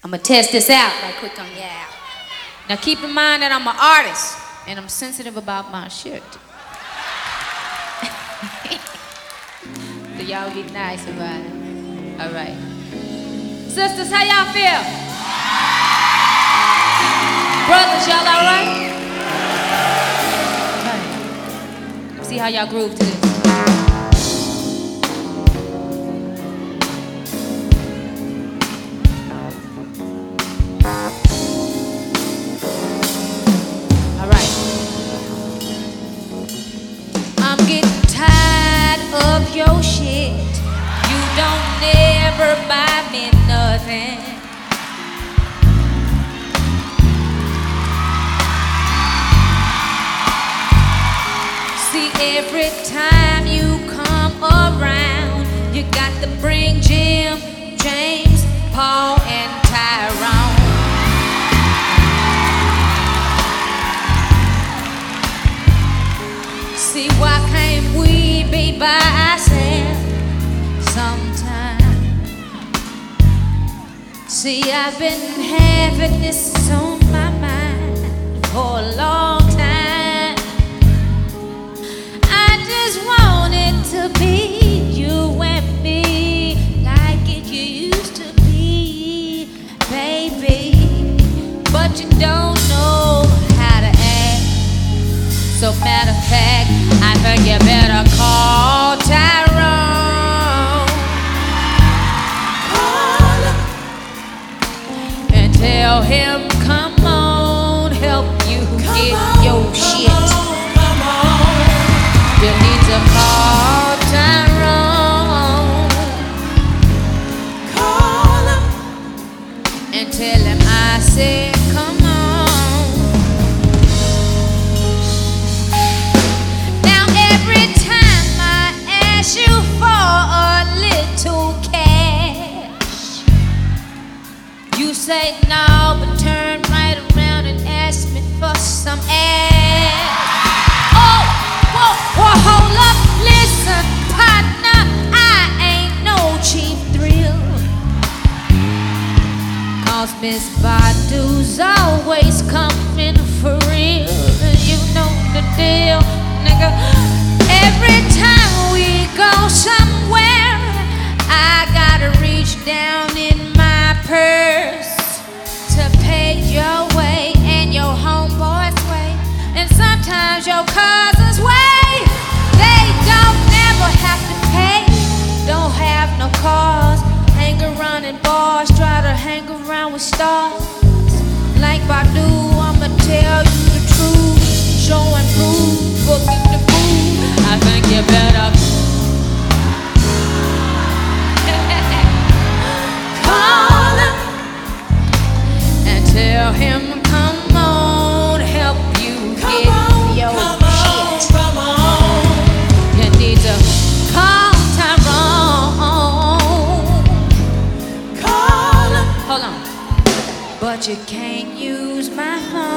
I'm gonna test this out right quick on y'all. Now keep in mind that I'm an artist and I'm sensitive about my shirt. So y'all be nice about it. All right. Sisters, how y'all feel? Brothers, y'all all right? All right. See how y'all groove to this. I'm getting tired of your shit. You don't never buy me nothing. See, every time you come around, you got to bring Jim, James, Paul, and Tyrone. See, why can't we be by ourselves sometime? See, I've been having this on my mind for a long time. I just want it to be you and me, like it used to be, baby. But you don't know how to act. So matter of fact, I think you better call Tyrone. Call him and tell him, come on, help you get your shit. Come on. You need to call Tyrone. Call him and tell him I said, come on. You for a little cash, you say no, but turn right around and ask me for some ass. Oh, whoa, hold up, listen, partner, I ain't no cheap thrill. 'Cause Miss Badu's always coming for real. You know the deal, nigga. Every time we go somewhere, I gotta reach down in my purse to pay your way and your homeboy's way, and sometimes your cousin's way. They don't never have to pay, don't have no cars, hang around in bars, try to hang around with stars. Like Badu, I'ma tell you the truth, show and prove, booking the food. I think you better call him and tell him, come on, help you get your shit. Come on. You need to call Tyrone. Call him. Hold on. But you can't use my phone.